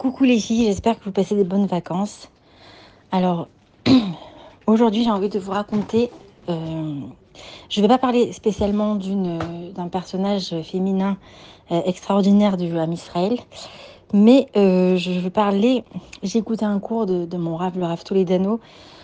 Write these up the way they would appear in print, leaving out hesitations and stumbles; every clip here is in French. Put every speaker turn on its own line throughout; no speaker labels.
Coucou les filles, j'espère que vous passez des bonnes vacances. Alors, aujourd'hui j'ai envie de vous raconter, je ne vais pas parler spécialement d'un personnage féminin extraordinaire du Ham Israël, mais je vais parler, j'ai écouté un cours de mon Rav, le Rav Toledano,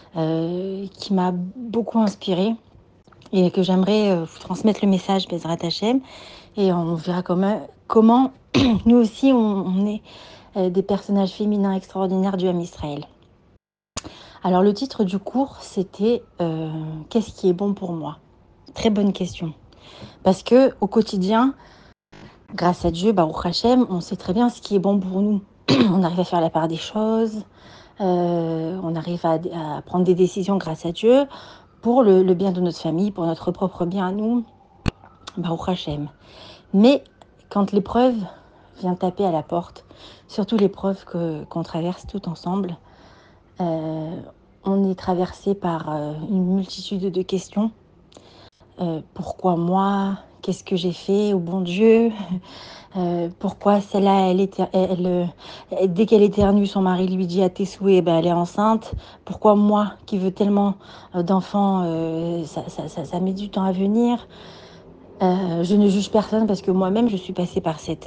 qui m'a beaucoup inspirée et que j'aimerais vous transmettre le message Bezrat Hashem, et on verra comment nous aussi on est des personnages féminins extraordinaires du Ham Israël. Alors le titre du cours, c'était qu'est-ce qui est bon pour moi? Très bonne question. Parce que au quotidien, grâce à Dieu, Baruch Hashem, on sait très bien ce qui est bon pour nous. On arrive à faire la part des choses, on arrive à prendre des décisions grâce à Dieu pour le bien de notre famille, pour notre propre bien à nous, Baruch Hashem. Mais quand l'épreuve vient taper à la porte, surtout l'épreuve qu'on traverse tout ensemble, on est traversé par une multitude de questions. Pourquoi moi? Qu'est-ce que j'ai fait au bon Dieu? Pourquoi celle-là, dès qu'elle éternue, son mari lui dit à tes souhaits, elle est enceinte. Pourquoi moi, qui veux tellement d'enfants, ça met du temps à venir. Je ne juge personne parce que moi-même, je suis passée par ces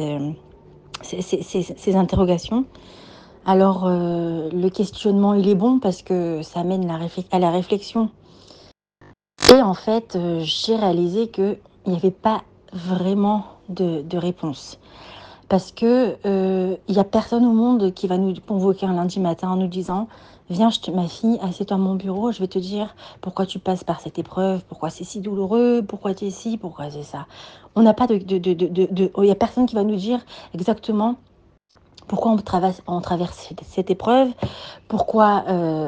interrogations. Alors, le questionnement, il est bon parce que ça amène à la réflexion. Et en fait, j'ai réalisé qu'il n'y avait pas vraiment de réponse. Parce que il n'y a personne au monde qui va nous convoquer un lundi matin en nous disant « Viens, ma fille, assieds-toi à mon bureau, je vais te dire pourquoi tu passes par cette épreuve, pourquoi c'est si douloureux, pourquoi tu es ci, pourquoi c'est ça. » On n'a pas il n'y a personne qui va nous dire exactement pourquoi on traverse cette épreuve, pourquoi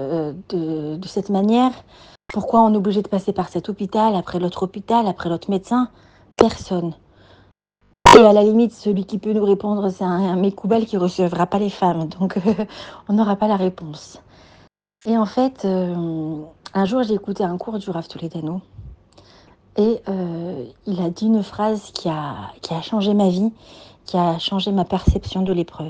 de cette manière, pourquoi on est obligé de passer par cet hôpital, après l'autre médecin. Personne. Et à la limite, celui qui peut nous répondre, c'est un Mekoubal qui ne recevra pas les femmes. Donc, on n'aura pas la réponse. Et en fait, un jour, j'ai écouté un cours du Rav Toledano. Et il a dit une phrase qui a changé ma vie, qui a changé ma perception de l'épreuve.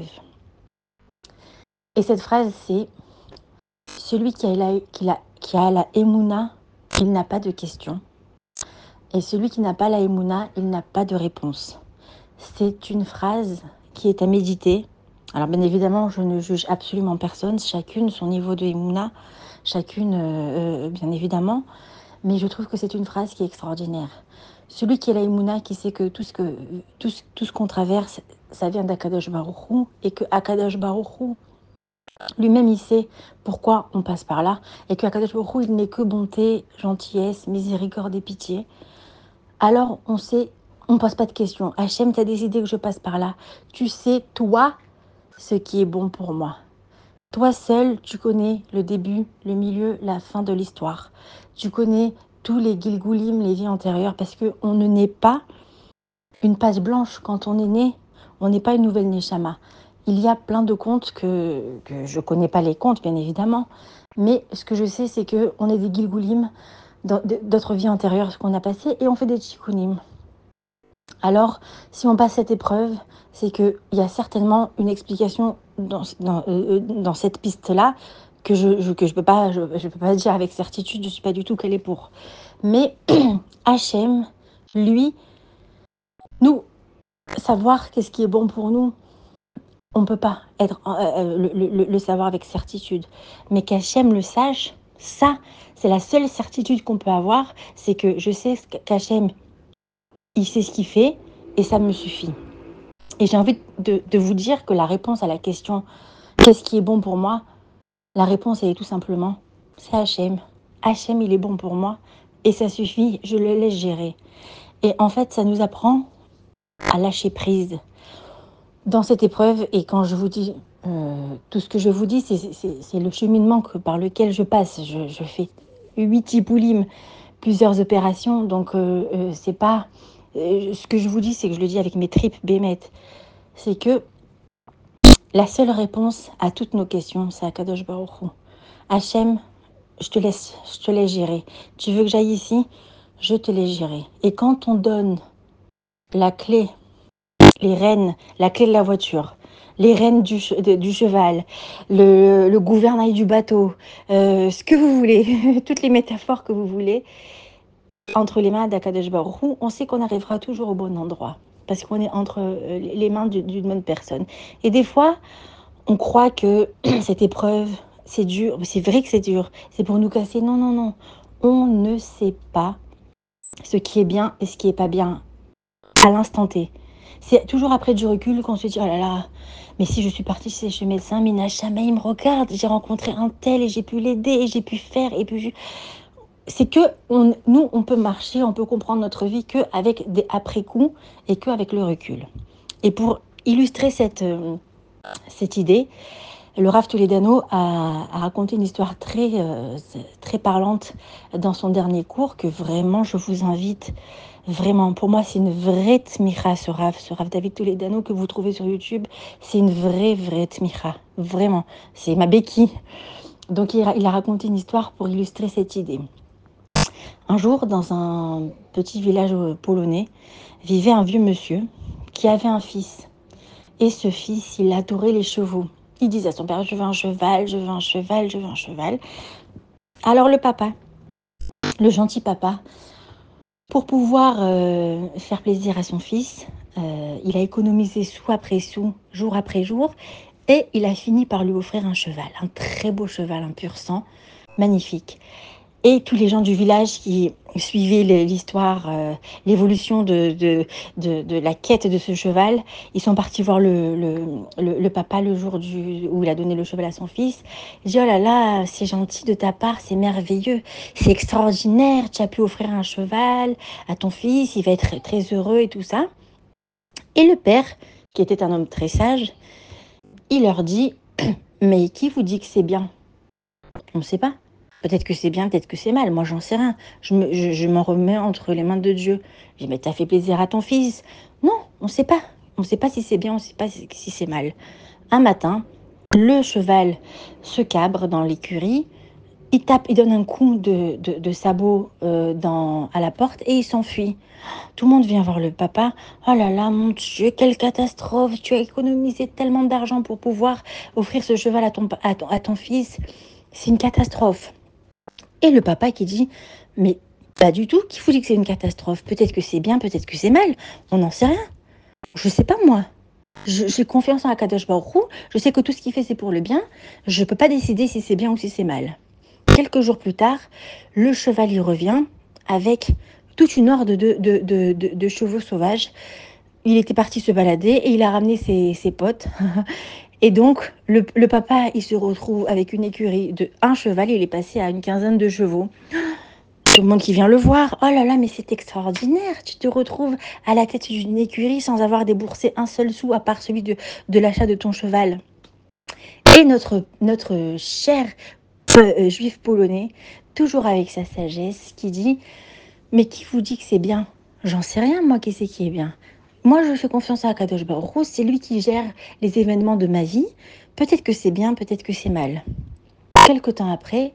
Et cette phrase, c'est « Celui qui a la Emouna, il n'a pas de question. Et celui qui n'a pas la Emouna, il n'a pas de réponse. » C'est une phrase qui est à méditer. Alors bien évidemment, je ne juge absolument personne, chacune son niveau de Emouna, chacune bien évidemment, mais je trouve que c'est une phrase qui est extraordinaire. Celui qui a la Emouna, qui sait que tout ce qu'on traverse, ça vient d'Akadosh Baruch Hu, et que Akadosh Baruch Hu, lui-même, il sait pourquoi on passe par là, et que Akadosh Baruch Hu, il n'est que bonté, gentillesse, miséricorde et pitié. Alors, on ne pose pas de questions. Hachem, tu as décidé que je passe par là. Tu sais, toi, ce qui est bon pour moi. Toi seul, tu connais le début, le milieu, la fin de l'histoire. Tu connais tous les Gilgoulim, les vies antérieures, parce qu'on ne naît pas une page blanche. Quand on est né, on n'est pas une nouvelle Neshama. Il y a plein de contes que je ne connais pas les contes, bien évidemment. Mais ce que je sais, c'est qu'on est des Gilgoulim d'autres vies antérieures qu'on a passées et on fait des Tikkunim. Alors, si on passe cette épreuve, c'est qu'il y a certainement une explication dans cette piste-là que je peux pas dire avec certitude, je ne suis pas du tout calée pour. Mais Hachem, lui, nous, savoir qu'est-ce qui est bon pour nous, on ne peut pas le savoir avec certitude. Mais qu'Hachem le sache, ça, c'est la seule certitude qu'on peut avoir, c'est que je sais qu'Hachem, il sait ce qu'il fait et ça me suffit. Et j'ai envie de vous dire que la réponse à la question « Qu'est-ce qui est bon pour moi ?» La réponse, elle est tout simplement « C'est Hachem. Hachem, il est bon pour moi et ça suffit, je le laisse gérer. » Et en fait, ça nous apprend à lâcher prise dans cette épreuve. Et quand je vous dis tout ce que je vous dis, c'est le cheminement par lequel je passe. Je fais 8 tipoulim, plusieurs opérations, donc c'est pas... ce que je vous dis, c'est que je le dis avec mes tripes bémettes. C'est que la seule réponse à toutes nos questions, c'est Akadosh Baruch Hu. Hachem, je te laisse gérer. Tu veux que j'aille ici? Je te laisse gérer. Et quand on donne la clé, les rênes, la clé de la voiture les rênes du cheval, le gouvernail du bateau, ce que vous voulez, toutes les métaphores que vous voulez, entre les mains d'Akadosh Baruch Hu, on sait qu'on arrivera toujours au bon endroit, parce qu'on est entre les mains d'une bonne personne. Et des fois, on croit que cette épreuve, c'est dur, c'est vrai que c'est dur, c'est pour nous casser. Non, non, non. On ne sait pas ce qui est bien et ce qui est pas bien à l'instant T. C'est toujours après du recul qu'on se dit, oh là là, mais si je suis partie chez le médecin, mais il me regarde, j'ai rencontré un tel et j'ai pu l'aider et j'ai pu faire et puis c'est que nous, on peut marcher, on peut comprendre notre vie qu'avec des après-coups et qu'avec le recul. Et pour illustrer cette idée, le Rav Toledano a raconté une histoire très parlante dans son dernier cours que vraiment je vous invite, vraiment, pour moi c'est une vraie tmicha ce Rav David Toledano que vous trouvez sur YouTube, c'est une vraie tmicha, vraiment, c'est ma béquille. Donc il a raconté une histoire pour illustrer cette idée. Un jour, dans un petit village polonais, vivait un vieux monsieur qui avait un fils. Et ce fils, il adorait les chevaux. Il disait à son père, je veux un cheval, je veux un cheval, je veux un cheval. Alors le papa, le gentil papa, pour pouvoir faire plaisir à son fils, il a économisé sou après sou, jour après jour, et il a fini par lui offrir un cheval, un très beau cheval, un pur sang, magnifique. Et tous les gens du village qui suivaient l'histoire, l'évolution de la quête de ce cheval, ils sont partis voir le papa le jour où il a donné le cheval à son fils. Il dit, oh là là, c'est gentil de ta part, c'est merveilleux, c'est extraordinaire, tu as pu offrir un cheval à ton fils, il va être très heureux et tout ça. Et le père, qui était un homme très sage, il leur dit, mais qui vous dit que c'est bien? On ne sait pas. Peut-être que c'est bien, peut-être que c'est mal. Moi, j'en sais rien. Je m'en remets entre les mains de Dieu. Je dis, mais t'as fait plaisir à ton fils. Non, on ne sait pas. On ne sait pas si c'est bien, on ne sait pas si c'est mal. Un matin, le cheval se cabre dans l'écurie. Il donne un coup de sabot à la porte et il s'enfuit. Tout le monde vient voir le papa. Oh là là, mon Dieu, quelle catastrophe. Tu as économisé tellement d'argent pour pouvoir offrir ce cheval à ton fils. C'est une catastrophe. Et le papa qui dit, mais pas du tout, qui vous dit que c'est une catastrophe? Peut-être que c'est bien, peut-être que c'est mal, on n'en sait rien. Je sais pas moi. J'ai confiance en Akadosh Baruch Hu, je sais que tout ce qu'il fait c'est pour le bien, je peux pas décider si c'est bien ou si c'est mal. Quelques jours plus tard, le cheval y revient avec toute une horde de chevaux sauvages. Il était parti se balader et il a ramené ses potes. Et donc, le papa, il se retrouve avec une écurie de un cheval, il est passé à une quinzaine de chevaux. Tout le monde qui vient le voir, oh là là, mais c'est extraordinaire, tu te retrouves à la tête d'une écurie sans avoir déboursé un seul sou à part celui de l'achat de ton cheval. Et notre cher juif polonais, toujours avec sa sagesse, qui dit, mais qui vous dit que c'est bien? J'en sais rien, moi, qui c'est qui est bien. Moi, je fais confiance à Akadosh Baruch Hu, c'est lui qui gère les événements de ma vie. Peut-être que c'est bien, peut-être que c'est mal. Quelque temps après,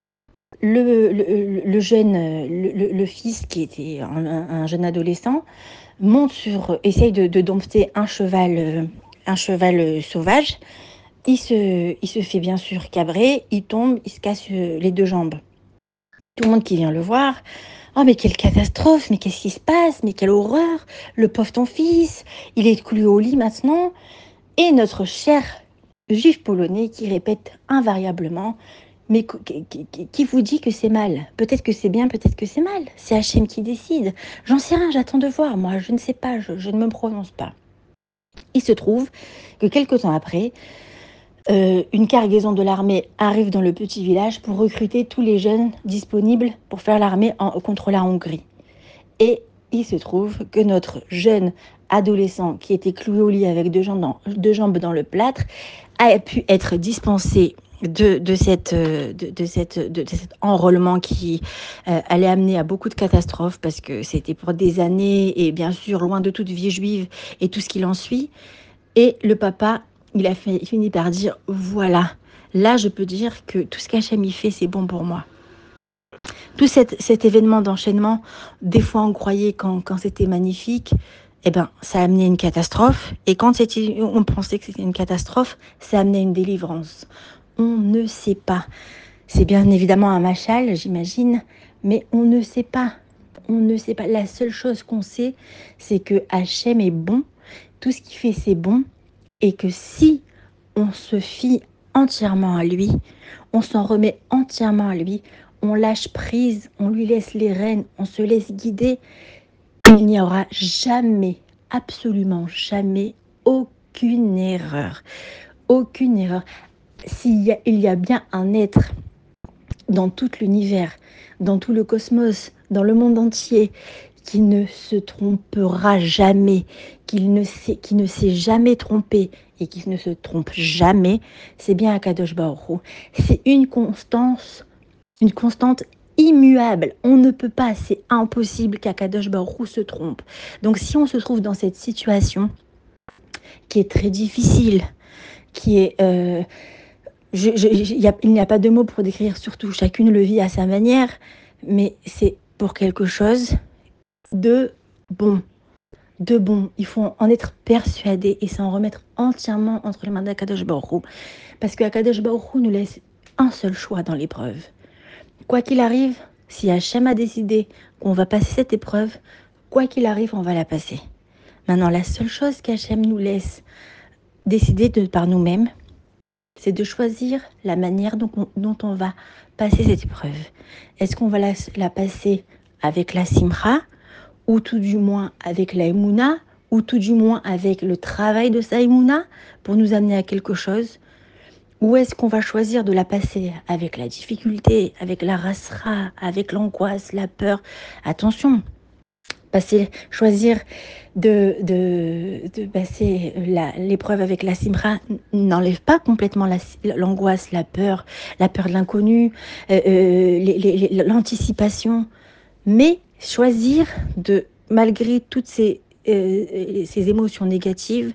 le jeune, le fils qui était un jeune adolescent, essaye de dompter un cheval sauvage. Il se fait bien sûr cabrer, il tombe, il se casse les deux jambes. Tout le monde qui vient le voir, oh mais quelle catastrophe, mais qu'est-ce qui se passe, mais quelle horreur, le pauvre ton fils, il est cloué au lit maintenant. Et notre cher juif polonais qui répète invariablement, mais qui vous dit que c'est mal? Peut-être que c'est bien, peut-être que c'est mal. C'est Hachem qui décide. J'en sais rien, j'attends de voir. Moi, je ne sais pas, je ne me prononce pas. Il se trouve que quelque temps après, une cargaison de l'armée arrive dans le petit village pour recruter tous les jeunes disponibles pour faire l'armée contre la Hongrie. Et il se trouve que notre jeune adolescent qui était cloué au lit avec deux jambes dans le plâtre a pu être dispensé de cet enrôlement qui allait amener à beaucoup de catastrophes parce que c'était pour des années et bien sûr loin de toute vie juive et tout ce qui l'ensuit. Et le papa, il a fini par dire, voilà, là je peux dire que tout ce qu'Hachem y fait, c'est bon pour moi. Tout cet événement d'enchaînement, des fois on croyait quand c'était magnifique, eh ben, ça a amené une catastrophe. Et quand on pensait que c'était une catastrophe, ça a amené une délivrance. On ne sait pas. C'est bien évidemment un machal, j'imagine, mais on ne sait pas. On ne sait pas. La seule chose qu'on sait, c'est que Hachem est bon. Tout ce qu'il fait, c'est bon. Et que si on se fie entièrement à lui, on s'en remet entièrement à lui, on lâche prise, on lui laisse les rênes, on se laisse guider, il n'y aura jamais, absolument jamais, aucune erreur. Aucune erreur. Il y a bien un être dans tout l'univers, dans tout le cosmos, dans le monde entier, qui ne se trompera jamais, qui ne s'est jamais trompé et qui ne se trompe jamais, c'est bien Akadosh Baruch Hu. C'est une constante immuable. On ne peut pas, c'est impossible qu'Akadosh Baruch Hu se trompe. Donc si on se trouve dans cette situation qui est très difficile, qui est... il n'y a pas de mots pour décrire, surtout chacune le vit à sa manière, mais c'est pour quelque chose de bon. De bon. Il faut en être persuadé et s'en remettre entièrement entre les mains d'Akadosh Baruch Hu. Parce qu'Akadosh Baruch Hu nous laisse un seul choix dans l'épreuve. Quoi qu'il arrive, si Hachem a décidé qu'on va passer cette épreuve, quoi qu'il arrive, on va la passer. Maintenant, la seule chose qu'Hachem nous laisse décider par nous-mêmes, c'est de choisir la manière dont on va passer cette épreuve. Est-ce qu'on va la passer avec la simcha, ou tout du moins avec la émouna, ou tout du moins avec le travail de sa émouna pour nous amener à quelque chose? Ou est-ce qu'on va choisir de la passer avec la difficulté, avec la rasra, avec l'angoisse, la peur? Attention, choisir de passer l'épreuve avec la simra n'enlève pas complètement l'angoisse, la peur de l'inconnu, l'anticipation, mais choisir de, malgré toutes ces émotions négatives,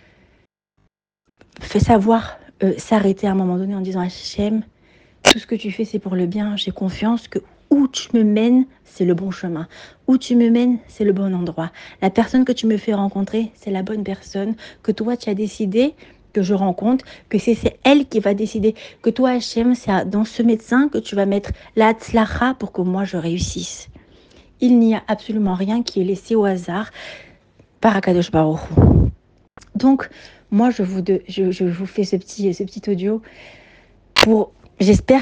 fait savoir s'arrêter à un moment donné en disant Hachem, tout ce que tu fais c'est pour le bien, j'ai confiance que où tu me mènes, c'est le bon chemin. Où tu me mènes, c'est le bon endroit. La personne que tu me fais rencontrer, c'est la bonne personne que toi tu as décidé que je rencontre, que c'est elle qui va décider, que toi Hachem, c'est dans ce médecin que tu vas mettre la tzlacha pour que moi je réussisse. Il n'y a absolument rien qui est laissé au hasard par Akadosh Baruch Hu. Donc, moi, je vous fais ce petit audio pour... J'espère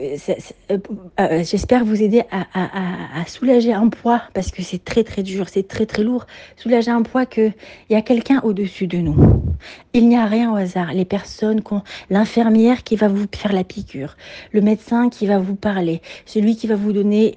vous aider à soulager un poids, parce que c'est très très dur, c'est très très lourd. Soulager un poids qu'il y a quelqu'un au-dessus de nous. Il n'y a rien au hasard. Les personnes, l'infirmière qui va vous faire la piqûre, le médecin qui va vous parler, celui qui va vous donner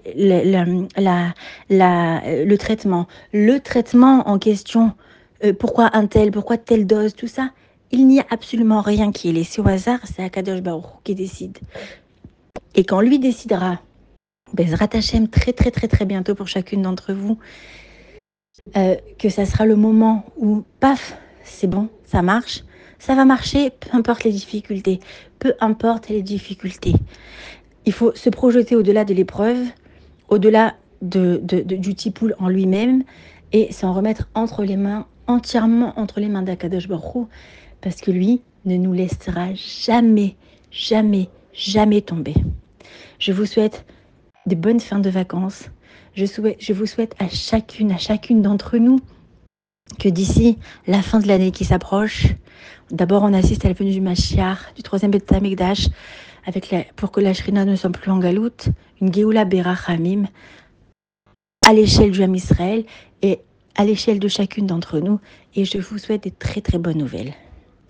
le traitement en question, pourquoi telle dose, tout ça. Il n'y a absolument rien qui est laissé au hasard, c'est Akadosh Baruch Hu qui décide. Et quand lui décidera, Bezrat Hashem, très très très très bientôt pour chacune d'entre vous, que ça sera le moment où, paf, c'est bon, ça marche, ça va marcher, peu importe les difficultés, peu importe les difficultés. Il faut se projeter au-delà de l'épreuve, au-delà du tipoul en lui-même, et s'en remettre entièrement entre les mains d'Akadosh Baruch Hu, parce que lui ne nous laissera jamais, jamais, jamais tomber. Je vous souhaite de bonnes fins de vacances. Je vous souhaite à chacune d'entre nous que d'ici la fin de l'année qui s'approche, d'abord on assiste à la venue du Mashiach, du troisième Beth Amikdash, pour que la Shrina ne soit plus en galoute, une Geoula Berachamim, à l'échelle du Ham Israël et à l'échelle de chacune d'entre nous. Et je vous souhaite des très très bonnes nouvelles.